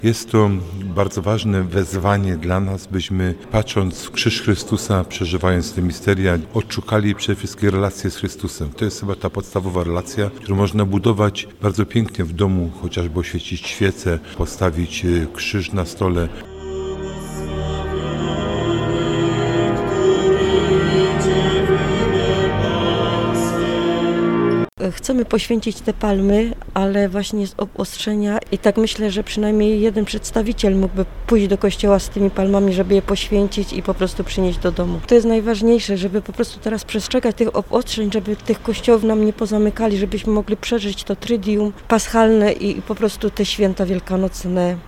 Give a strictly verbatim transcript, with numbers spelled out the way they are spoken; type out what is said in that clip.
Jest to bardzo ważne wezwanie dla nas, byśmy patrząc w krzyż Chrystusa, przeżywając te misteria, odszukali przede wszystkim relacje z Chrystusem. To jest chyba ta podstawowa relacja, którą można budować bardzo pięknie w domu, chociażby oświecić świecę, postawić krzyż na stole. Chcemy poświęcić te palmy, ale właśnie z obostrzenia i tak myślę, że przynajmniej jeden przedstawiciel mógłby pójść do kościoła z tymi palmami, żeby je poświęcić i po prostu przynieść do domu. To jest najważniejsze, żeby po prostu teraz przestrzegać tych obostrzeń, żeby tych kościołów nam nie pozamykali, żebyśmy mogli przeżyć to Tridium paschalne i po prostu te święta wielkanocne